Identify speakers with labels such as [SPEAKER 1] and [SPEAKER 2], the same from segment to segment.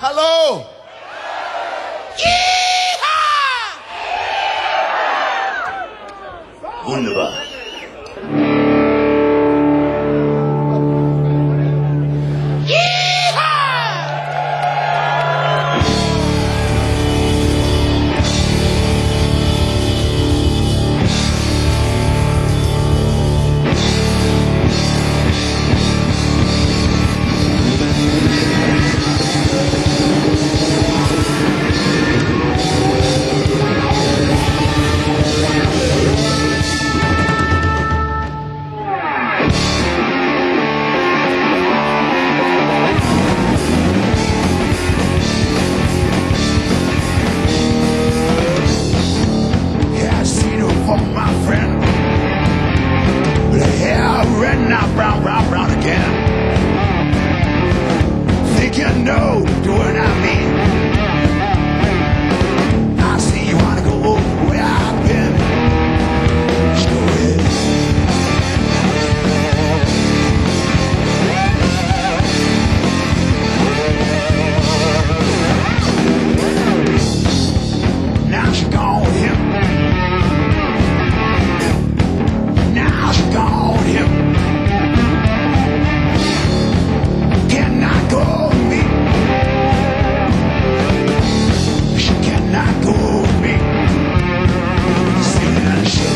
[SPEAKER 1] Hallo!
[SPEAKER 2] Wunderbar.
[SPEAKER 1] Brown again. Think you know, doing I mean. I see you wanna go where I've been. Just go ahead. Now she gone with him. Now she gone with him. Cannot go with me. She cannot go with me. Singing and shit.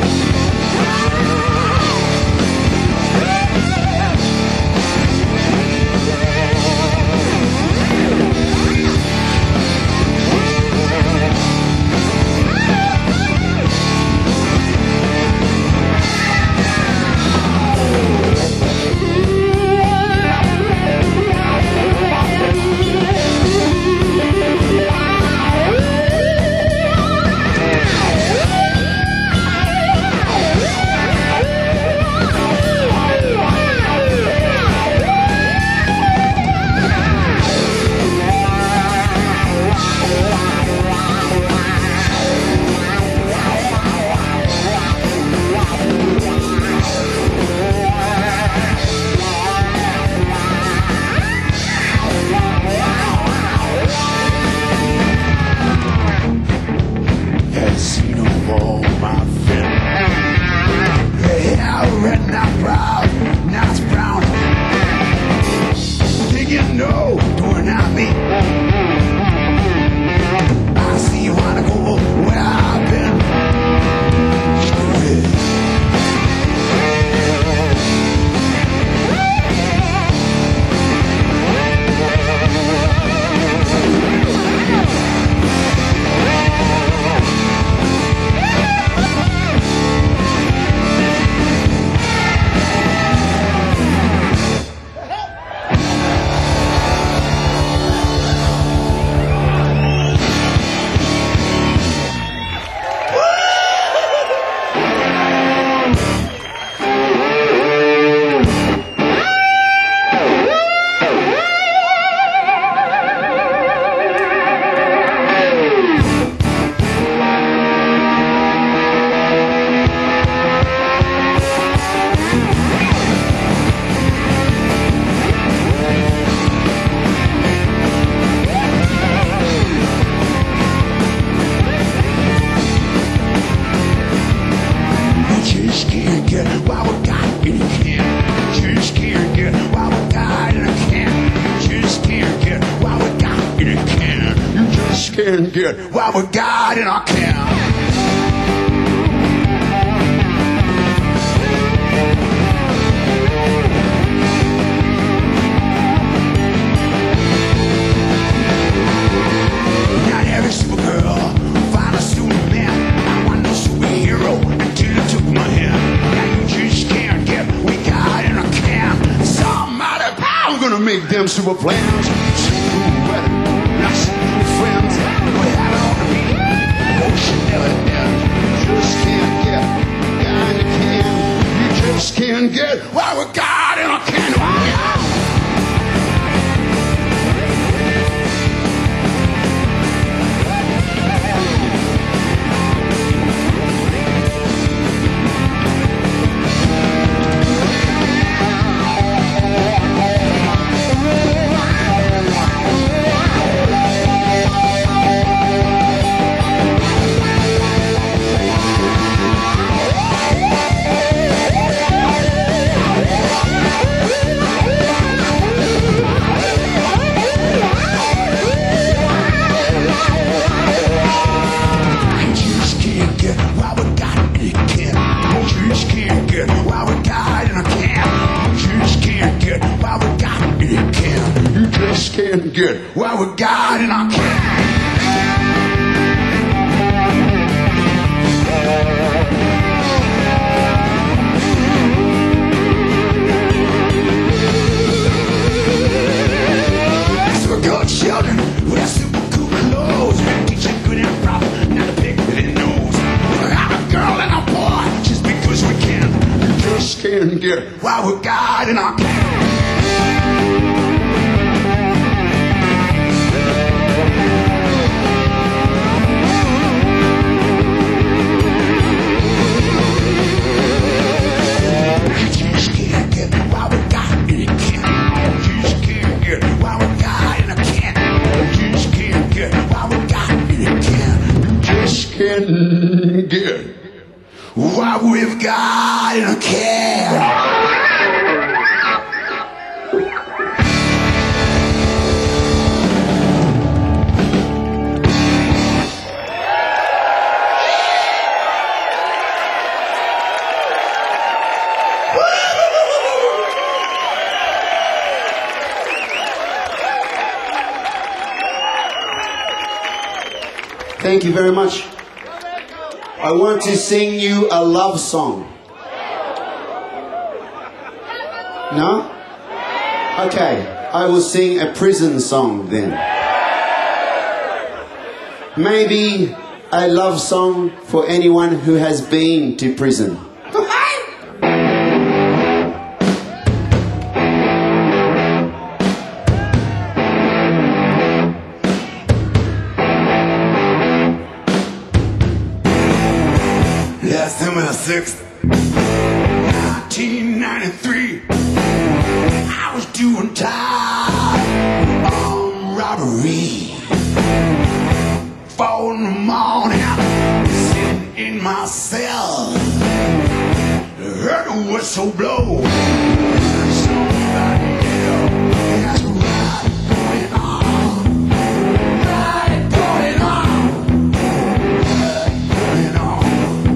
[SPEAKER 1] Can't get what we got in our camp. Not every supergirl find a Superman. I want no superhero until you took my hand. Now you just can't get what we got in our camp. Somebody power gonna make them super plans. Super weather, not super friends. We have it on the beat. Ocean never get what we got in our can. Good children wear super cool clothes. Teaching good and proper, not a pig with a nose. We're not a girl and a boy just because we can. We just can't get what we got in our can. Can get what we've got in a can.
[SPEAKER 2] Thank you very much. I want to sing you a love song. No? Okay, I will sing a prison song then. Maybe a love song for anyone who has been to prison.
[SPEAKER 1] December 6th, 1993, I was doing time on robbery. 4 in the morning, sitting in my cell, heard the whistle blow. Somebody yell, that's right going on, right going on, right going on.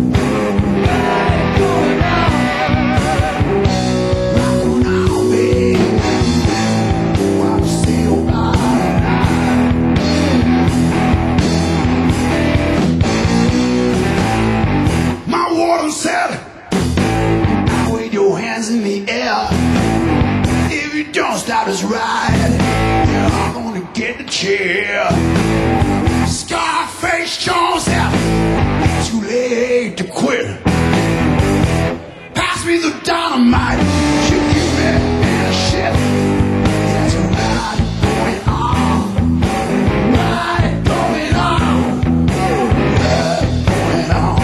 [SPEAKER 1] In the air, if you don't stop this ride, you're gonna get the chair. Scarface Jones said, too late to quit. Pass me the dynamite, you give me any shit. There's a ride going on, ride going on, ride going on.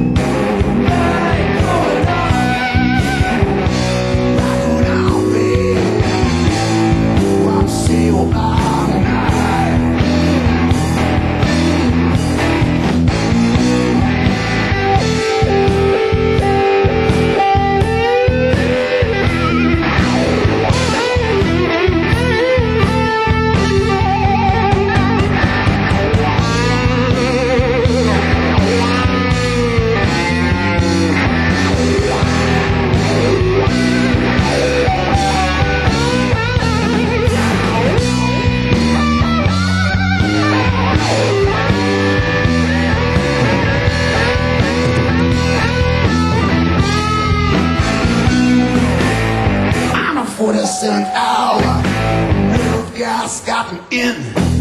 [SPEAKER 1] For the 7th hour, nerve gas got me in.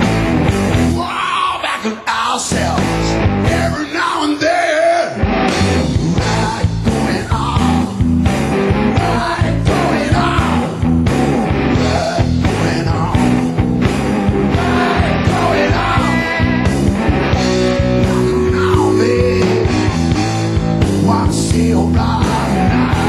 [SPEAKER 1] Wow, back on ourselves every now and then. Right going on, right going on, right going on, right going on. Now, baby, want to see your blind eye.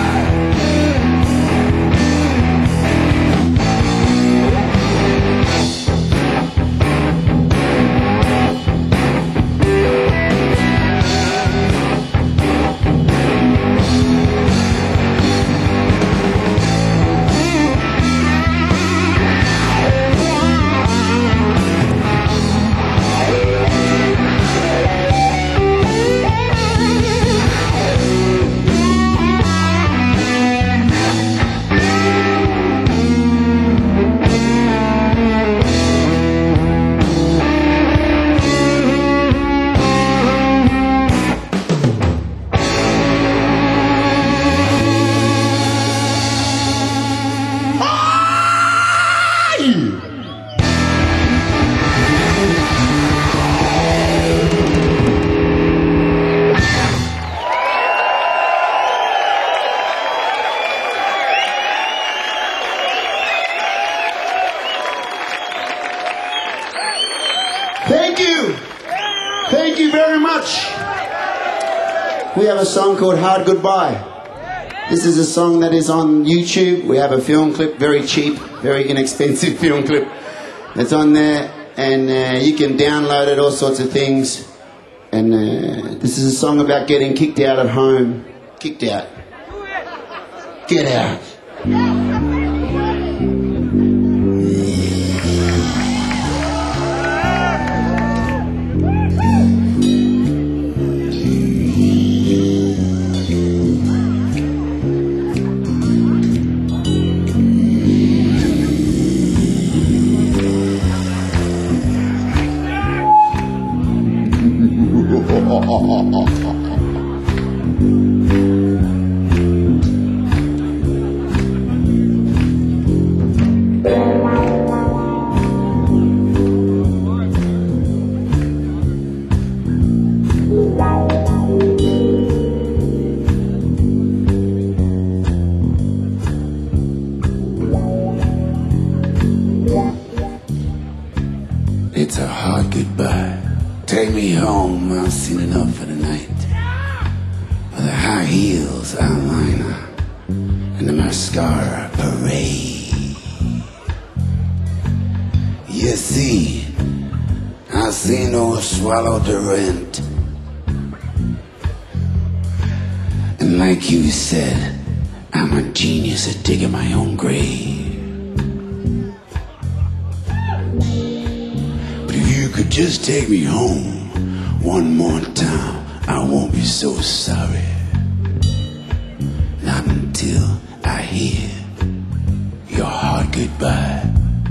[SPEAKER 2] very much. We have a song called Hard Goodbye. This is a song that is on YouTube. We have a film clip, very cheap, very inexpensive film clip that's on there. And you can download it, all sorts of things. And this is a song about getting kicked out of home. Kicked out. Get out. It's a hard goodbye. Take me home, I've seen enough for the night. With the high heels, eyeliner, and the mascara parade. You see, I seen no swallow the rent. And like you said, I'm a genius at digging my own grave. You could just take me home one more time, I won't be so sorry. Not until I hear your hard goodbye.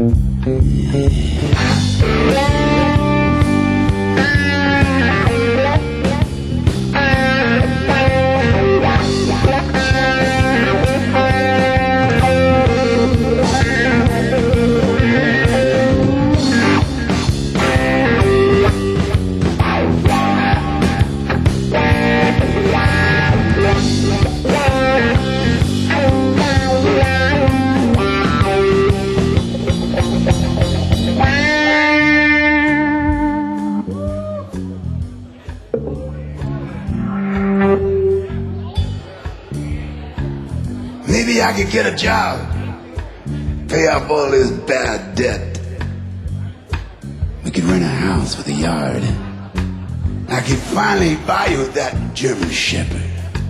[SPEAKER 2] Maybe I could get a job, pay off all this bad debt. We could rent a house with a yard. I could finally buy you that German Shepherd.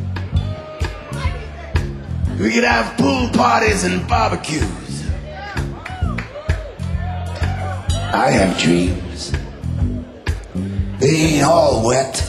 [SPEAKER 2] We could have pool parties and barbecues. I have dreams. They ain't all wet.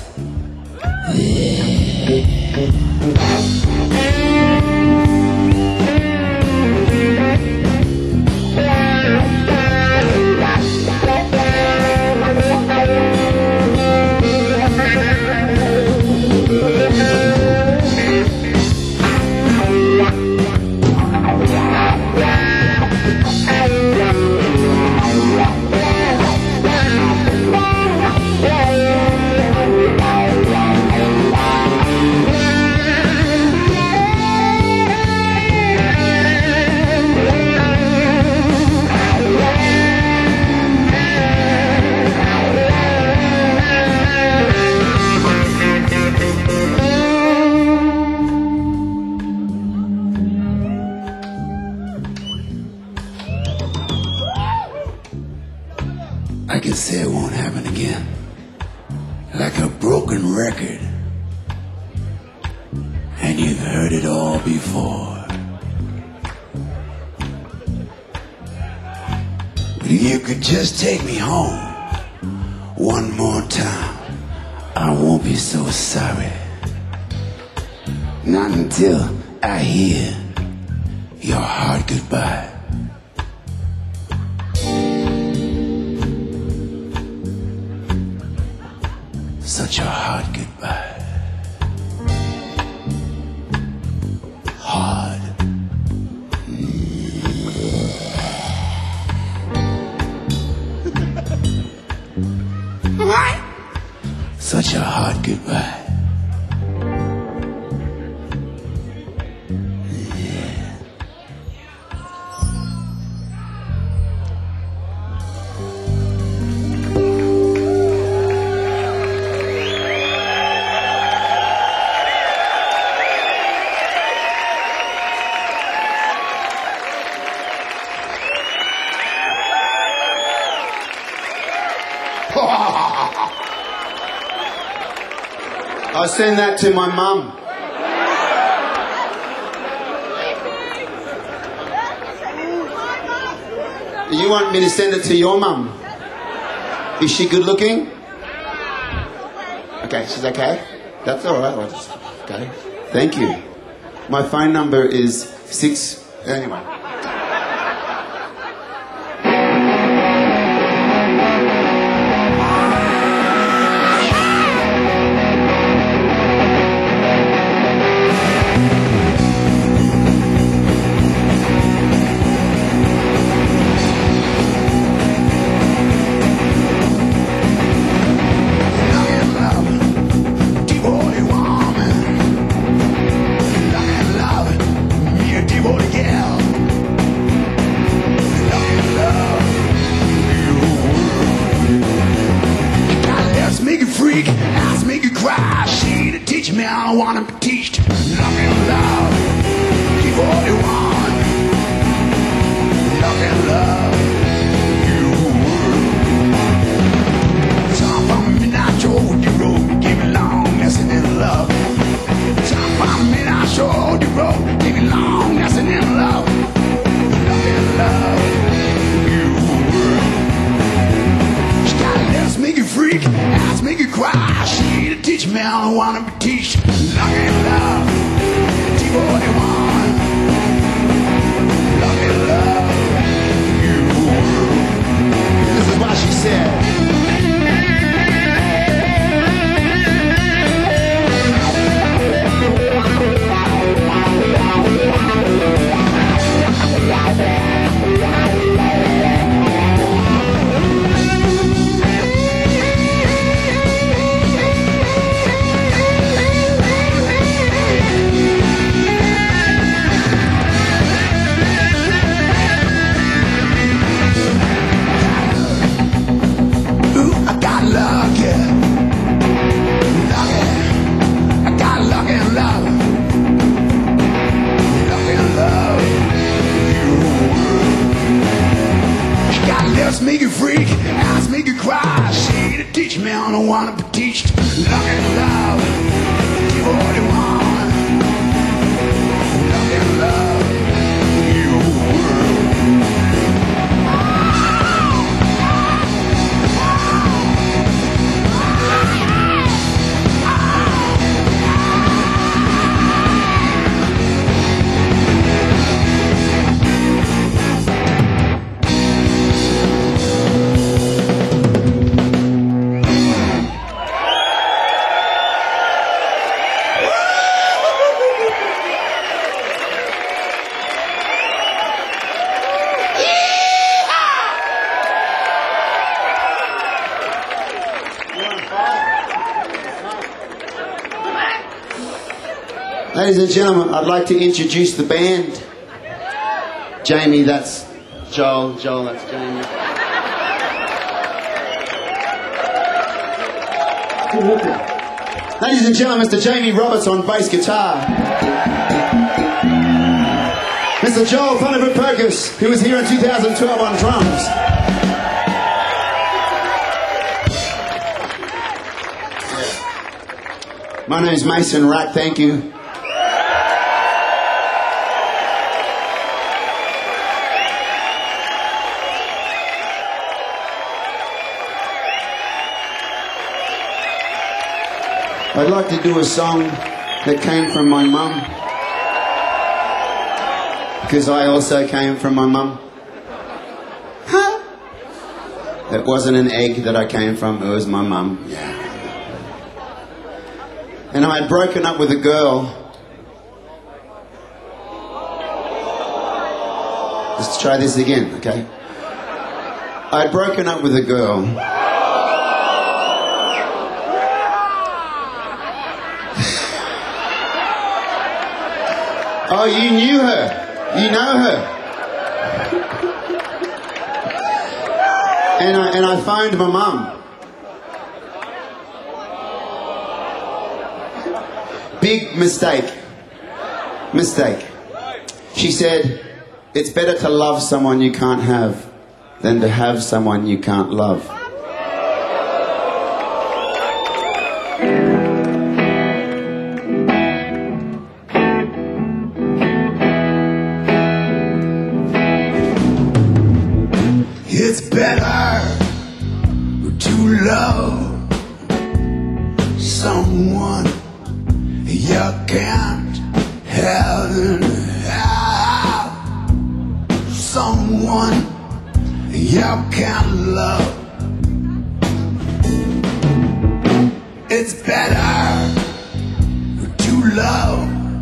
[SPEAKER 2] I can say it won't happen again. Like a broken record. And you've heard it all before. But if you could just take me home one more time, I won't be so sorry. Not until I hear your hard goodbye. Such a hard goodbye. Hard. What? Such a hard goodbye. I'll send that to my mum. You want me to send it to your mum? Is she good looking? Okay, she's okay? That's all right. Okay. Thank you. My phone number is 6... Anyway.
[SPEAKER 1] I wanna be teached. Love and love, give all you want. Love and love, you. Time for midnight show the road, give it long, messing in love. Time for midnight show the road, give it long, messing in love. Love and love, you. She gotta let make you freak, ask make you cry. She to teach me, I wanna be teached. Love and love, do what you want. Love and love, you.
[SPEAKER 2] This is what she said.
[SPEAKER 1] Make you freak, ask make you cry. She to teach me, I don't wanna be teached. Love and love, give what you want. Love and love, you.
[SPEAKER 2] Ladies and gentlemen, I'd like to introduce the band. Jamie, that's Joel. Joel, that's Jamie. Ladies and gentlemen, Mr. Jamie Roberts on bass guitar. Mr. Joel Thunderbird Perkins, who was here in 2012 on drums. My name is Mason Rack, thank you. I'd like to do a song that came from my mum, because I also came from my mum. Huh? It wasn't an egg that I came from, it was my mum. Yeah. And I had broken up with a girl. Let's try this again, okay? I had broken up with a girl. Oh, you knew her. You know her. And I phoned my mum. Big mistake. Mistake. She said, it's better to love someone you can't have than to have someone you can't love.
[SPEAKER 1] love someone you can't have someone you can't love. It's better to love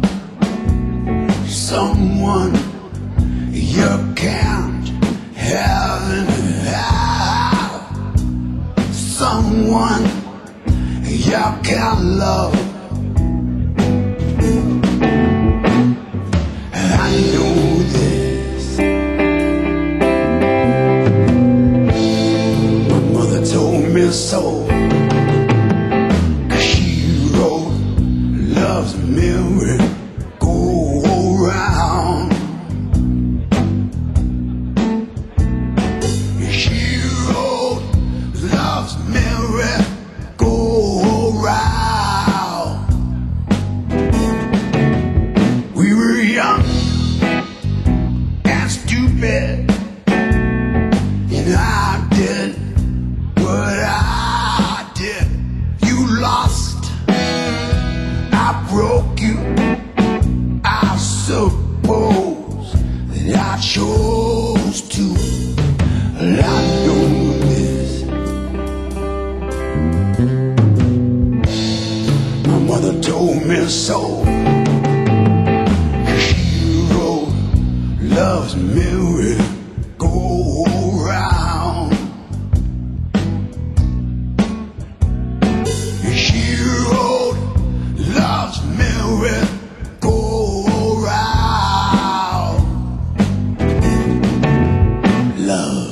[SPEAKER 1] someone you can't have someone you can't love. I know this. My mother told me so. 'Cause she wrote, love's a mirror, go around. She wrote, love's a mirror, go around. We were young and stupid, and I did what I did. You lost, I broke you. I suppose that I chose to. I know this. My mother told me so. Love's mirror, go around. She wrote, love's mirror, go around. Love.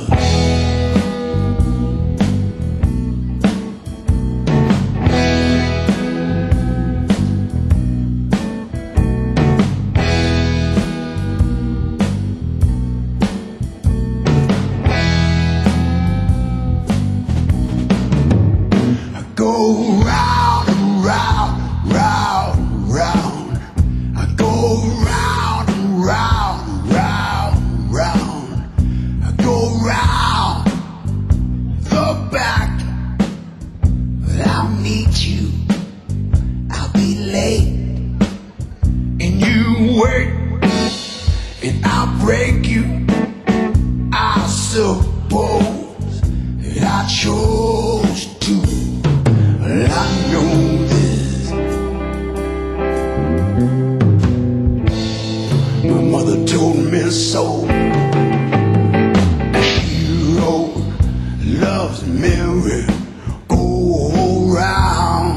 [SPEAKER 1] Go round and round, round, round. I go round and round, round, round. I go round the back, but I'll meet you. I'll be late, and you wait, and I'll break you. I suppose that I chose to. I know this. My mother told me so. She wrote, love's mirror, go around.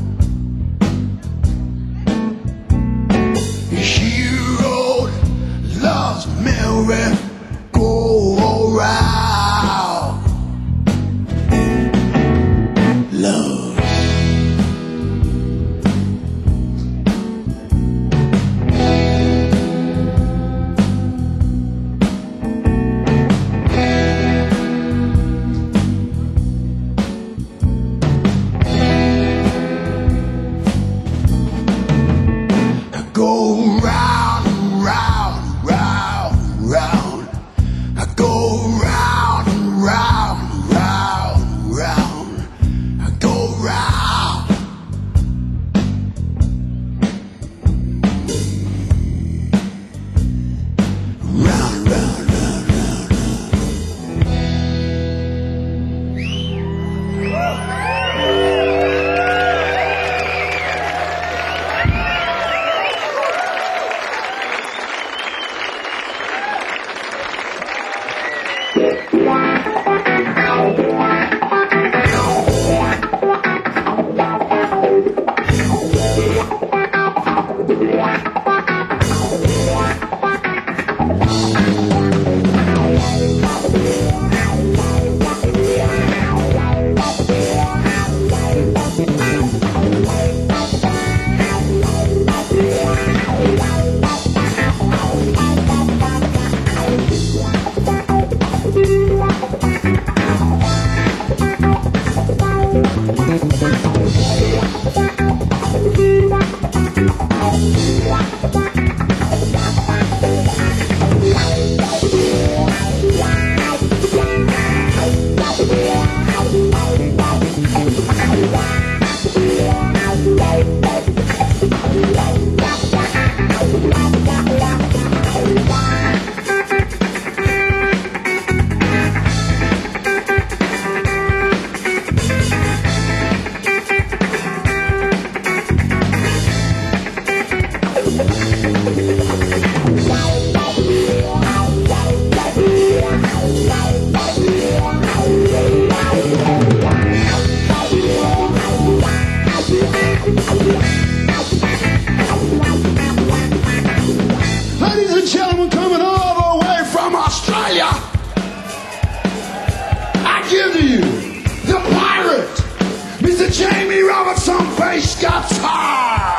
[SPEAKER 1] She wrote, love's mirror, go around. Love. Go round and round, round, round. I go round and round, round, round. I go round. Round, round, round, round,
[SPEAKER 3] Wow.
[SPEAKER 1] bass guitar.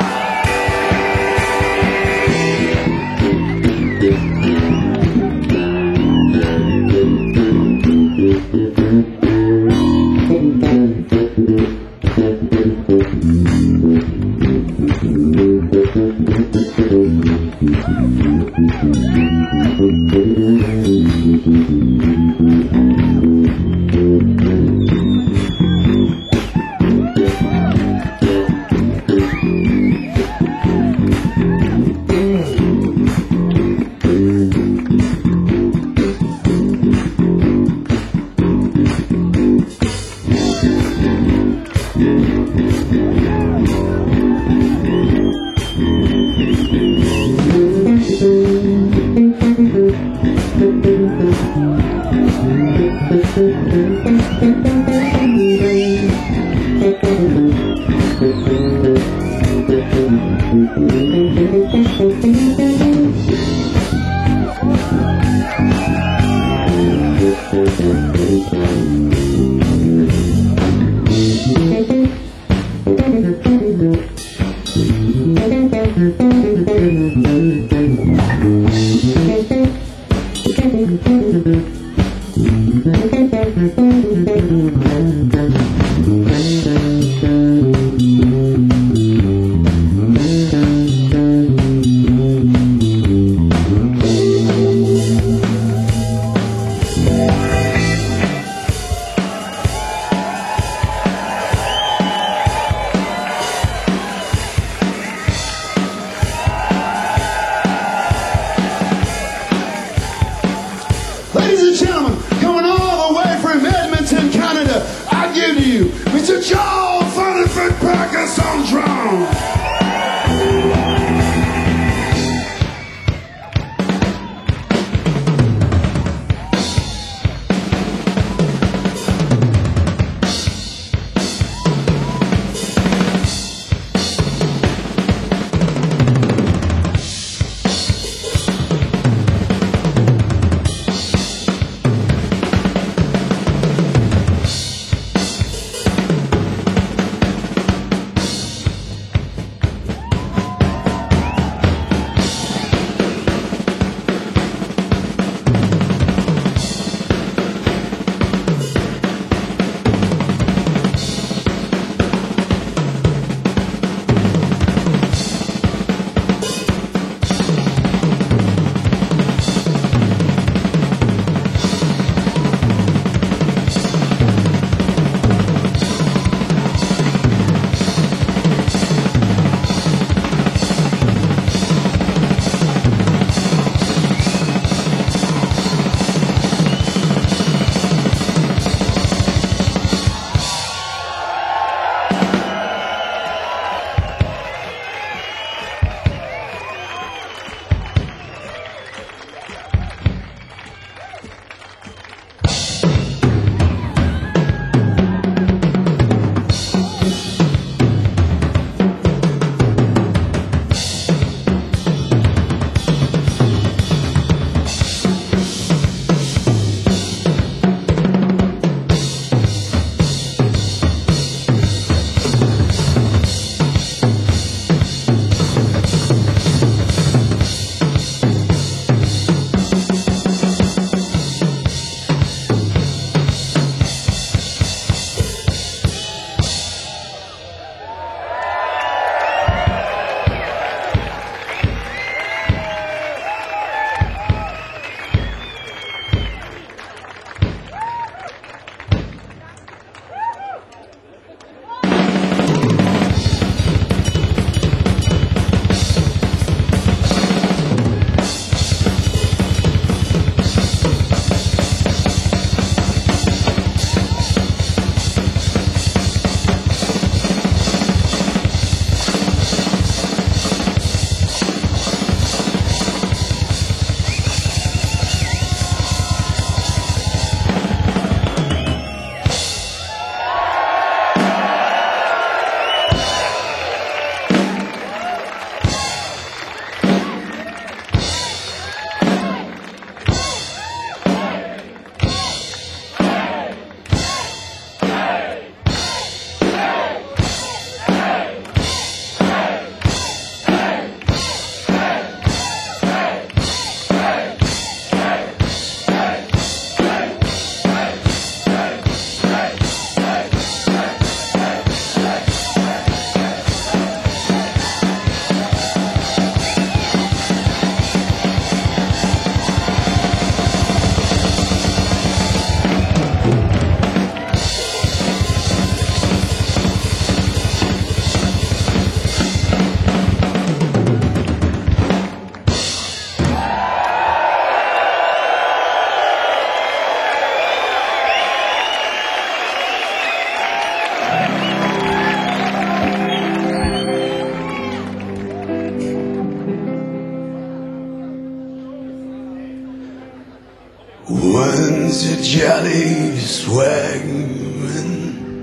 [SPEAKER 1] a jolly swagman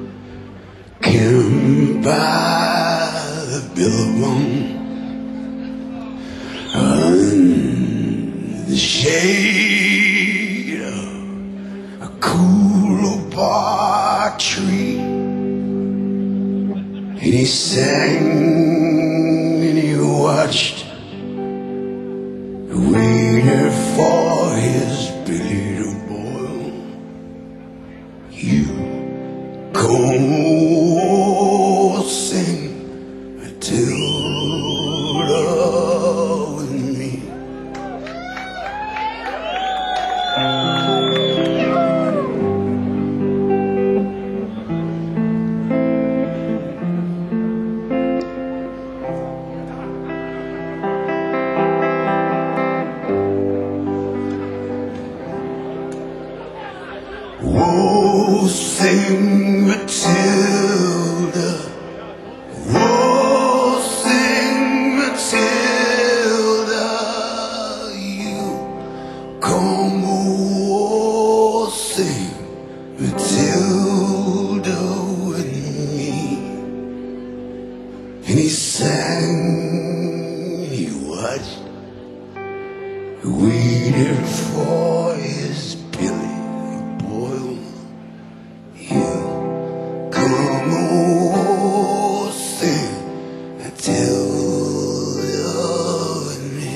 [SPEAKER 1] came by the billabong under the shade of a cool bark tree, and he sang and he watched, waited for his billy to boil. You come sing Matilda with me. Oh, sing Matilda. Oh, sing Matilda. You come, oh, sing Matilda with me. And he sang, he watched, waited for his billy to boil. You come, oh, sing Matilda with me.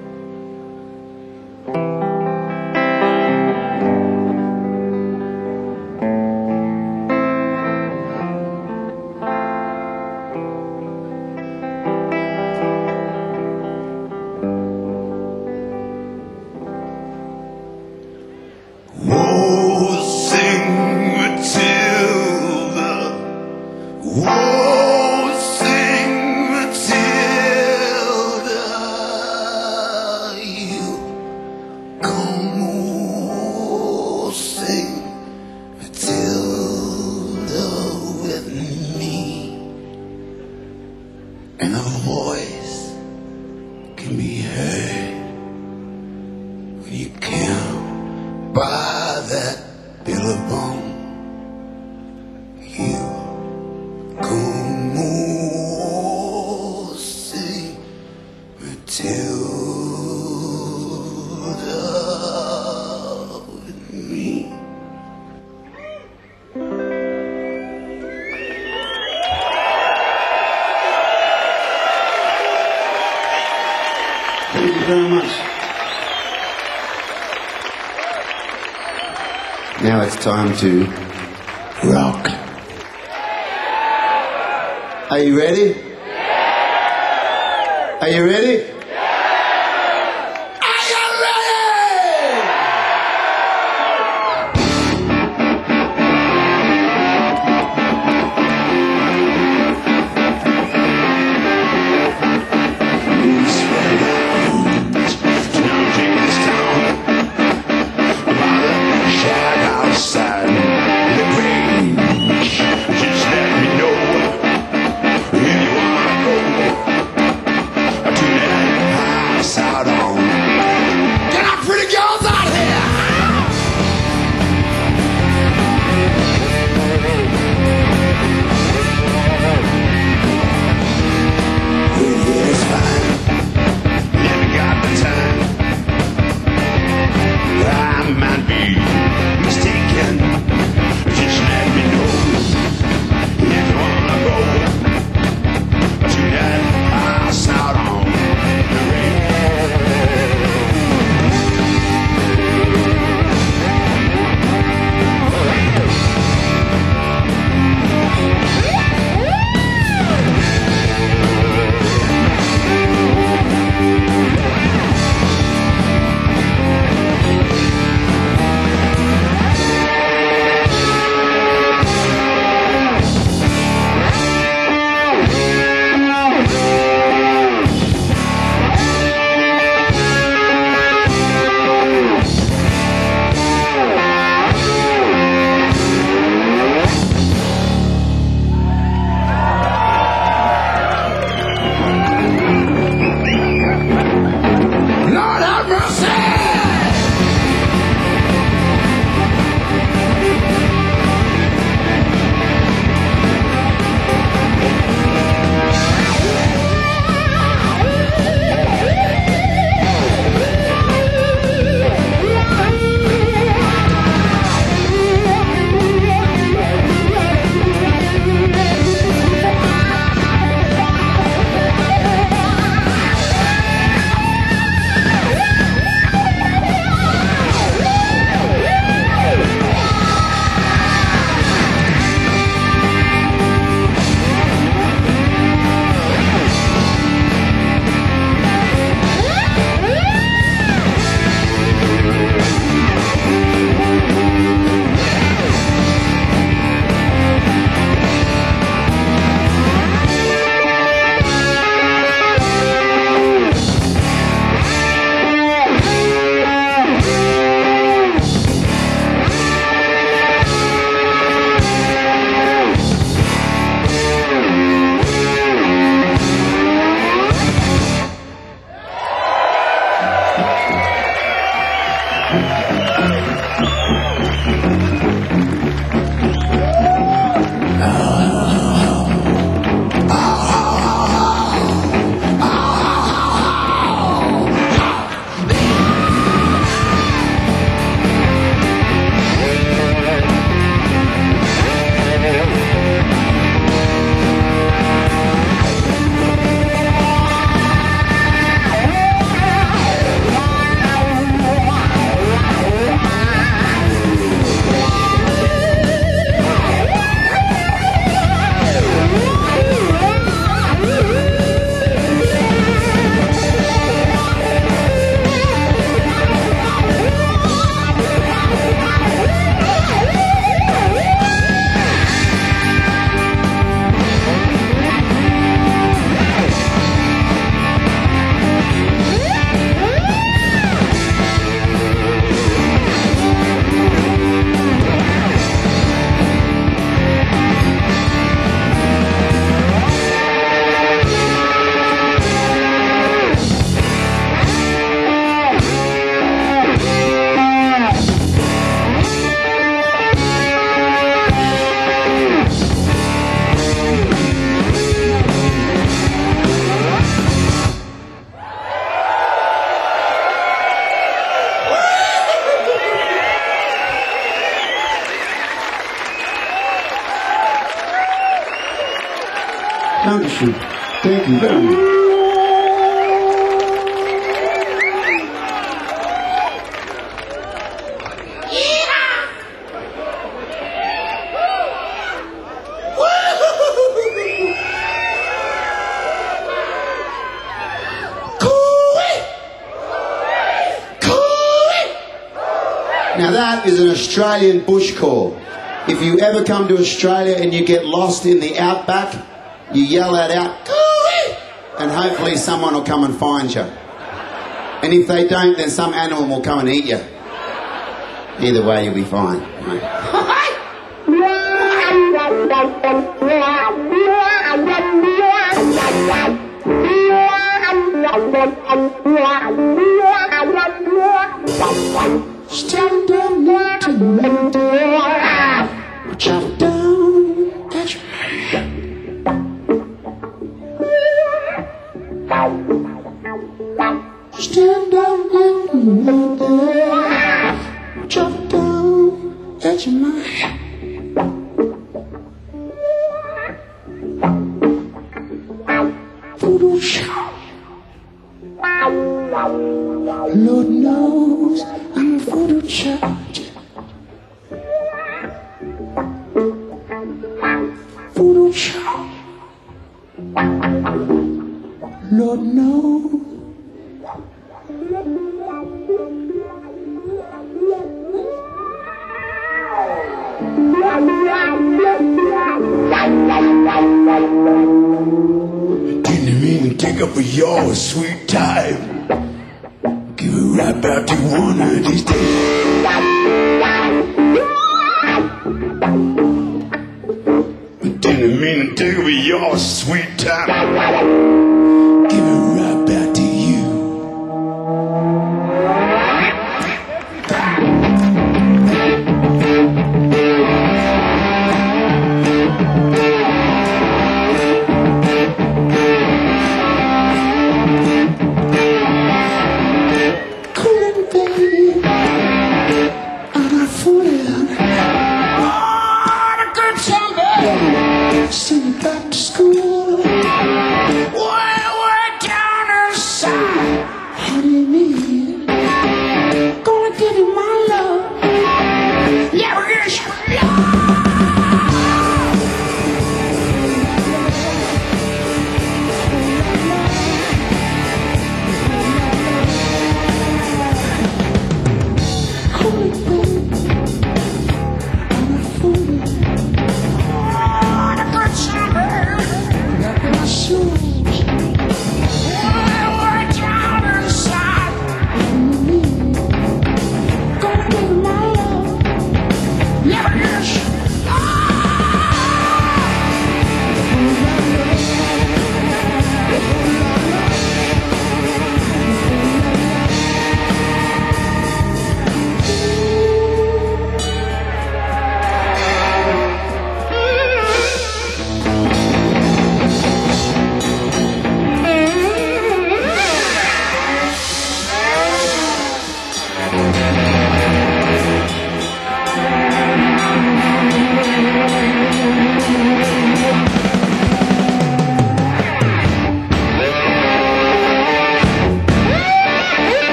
[SPEAKER 1] Oh, sing Matilda. Oh, sing Matilda. You come, oh, sing Matilda with me. And a voice can be heard when you count by that billabong. You come, oh, sing Matilda with me.
[SPEAKER 2] Thank you very much. Now it's time to rock. Are you ready? Are you ready? Are you ready?
[SPEAKER 1] Outside the range, just let me know if you wanna go to that
[SPEAKER 2] Dankeschön. Thank you very much. Now that is an Australian bush call. If you ever come to Australia and you get lost in the outback, you yell that out, "Coo-ee!" and hopefully someone will come and find you. And if they don't, then some animal will come and eat you. Either way, you'll be fine. Stand up now to me, chop down at your stand up now to me, chop down at your mind. Voodoo shop. Lord knows I'm a voodoo child. Voodoo child. Lord knows. Didn't mean to take up your sweet time. Give it right back to one of these days. Didn't mean to take up your sweet time. Give it right back to you. Send you back to school. Well, we're down inside. How do you mean? Gonna give you my love. Yeah, we're gonna show love.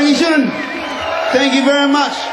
[SPEAKER 2] Dankeschön. Thank you very much.